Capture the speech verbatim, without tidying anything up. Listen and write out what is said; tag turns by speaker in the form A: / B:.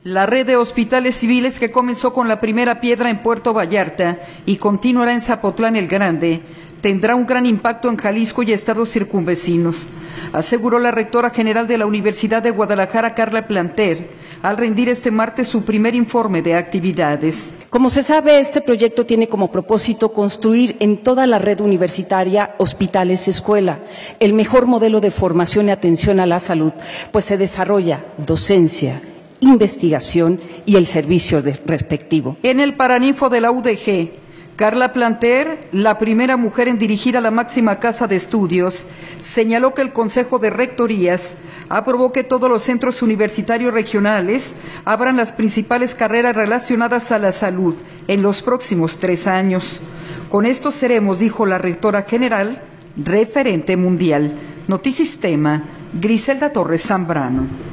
A: La red de hospitales civiles que comenzó con la primera piedra en Puerto Vallarta y continuará en Zapotlán el Grande, tendrá un gran impacto en Jalisco y estados circunvecinos, aseguró la rectora general de la Universidad de Guadalajara, Carla Planter, al rendir este martes su primer informe de actividades.
B: Como se sabe, este proyecto tiene como propósito construir en toda la red universitaria hospitales escuela, el mejor modelo de formación y atención a la salud, pues se desarrolla docencia, investigación y el servicio de respectivo.
A: En el Paraninfo de la U D G, Carla Planter, la primera mujer en dirigir a la máxima casa de estudios, señaló que el Consejo de Rectorías aprobó que todos los centros universitarios regionales abran las principales carreras relacionadas a la salud en los próximos tres años. Con esto seremos, dijo la rectora general, referente mundial. Notisistema, Griselda Torres Zambrano.